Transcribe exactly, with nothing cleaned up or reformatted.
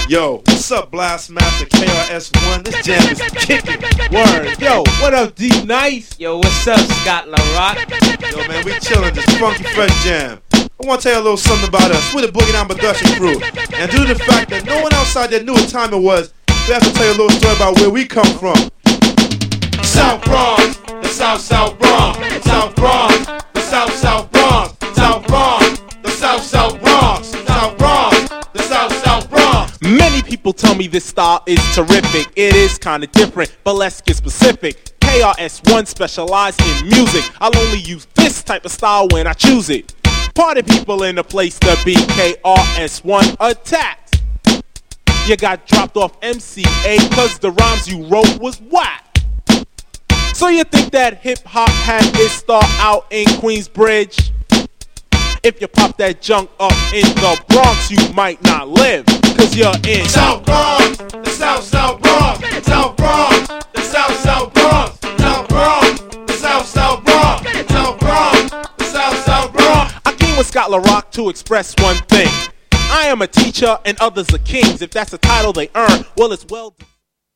Yo, what's up, Blast Master K R S One? This jam is kicking. Word. Yo, what up, D Nice? Yo, what's up, Scott LaRock? Yo, man, we chillin' this funky fresh jam. I want to tell you a little something about us. We're the Boogie Down Production crew. And due to the fact that no one outside there knew what time it was, we have to tell you a little story about where we come from. South Bronx, the South South Bronx, South Bronx, the South South Bronx, South Bronx, the South South Bronx, South Bronx, the South South Bronx. Many people tell me this style is terrific. It is kinda different, but let's get specific. K R S One specialized in music. I'll only use this type of style when I choose it. Party people in the place to be. K R S One attacked. You got dropped off M C A cause the rhymes you wrote was whack. So you think that hip-hop had its start out in Queensbridge? If you pop that junk up in the Bronx, you might not live, cause you're in South Bronx, the South South Bronx, South Bronx, the South South Bronx, South Bronx, the South South Bronx, South Bronx, the South South Bronx. I came with Scott LaRock to express one thing. I am a teacher and others are kings. If that's a title they earn, well, it's well